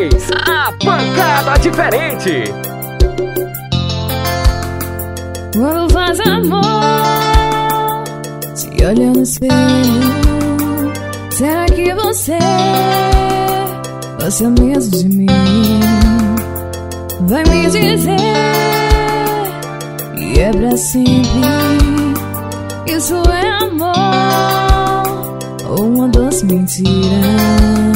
3, a pancada diferente. Quando faz amor, se olha no espelho, será que você gosta mesmo de mim? Vai me dizer que é pra sempre. Isso é amor ou uma doce mentira?